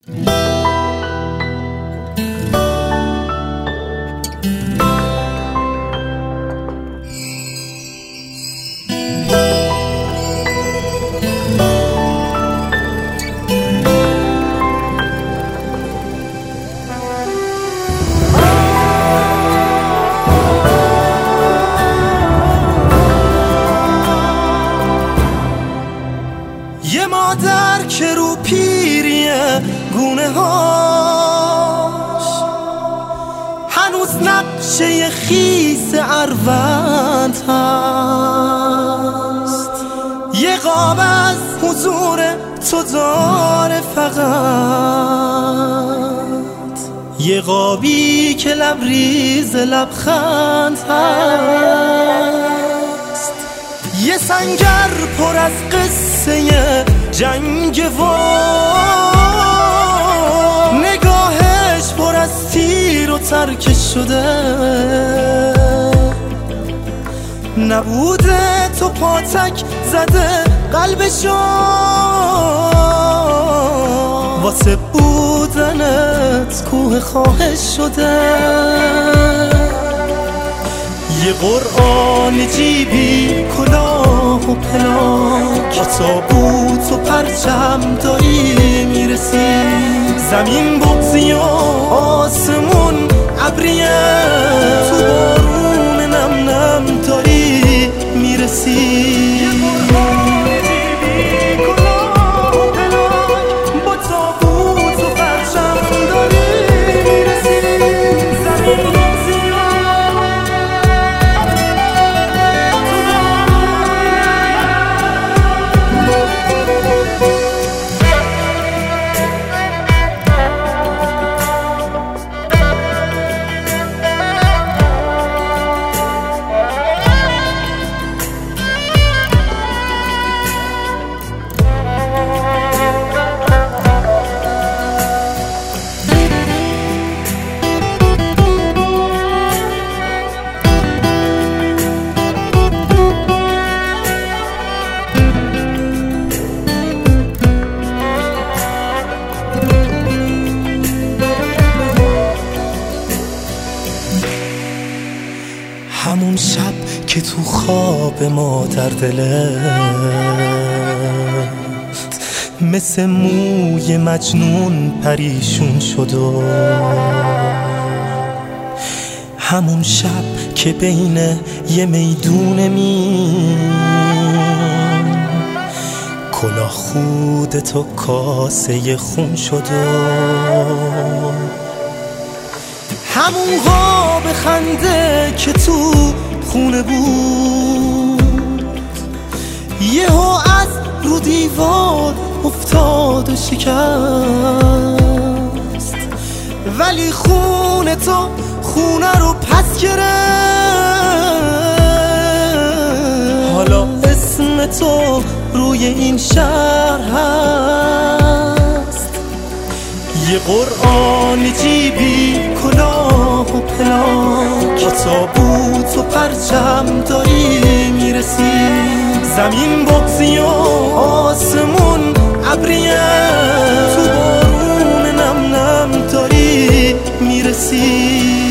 یه مادر که رو پیری گونه هاش هنوز نقشه خیس اروند هست، یه قاب از حضور تو داره فقط، یه قابی که لبریز لبخند هست، یه سنگر پر از قصه جنگ و نگاهش پر از تیر و ترکش شده، نبوده تو پاتک زده قلبشو واسه بودنت کوه خواهش شده، یه قرآن جیبی کلاه و پلاک تابوت و پرچم داری میرسی، زمین بغضی و آسمون ابریه تو بارون نم نم داری میرسی، همون شب که تو خواب ما در دلت مثل موی مجنون پریشون شد و همون شب که بین یه میدون کلاه خود تو کاسه خون شد و همون قاب خنده که تو خونه بود یهو از رو دیوار افتاد و شکست، ولی خونه تو خونه رو پس گرفت، حالا اسم تو روی این شهر هست، یه قرآن جیبی کلاه و پلاک تابوت و پرچم داری میرسی، زمین بغضی و آسمون ابریه تو بارون نم نم داری میرسی.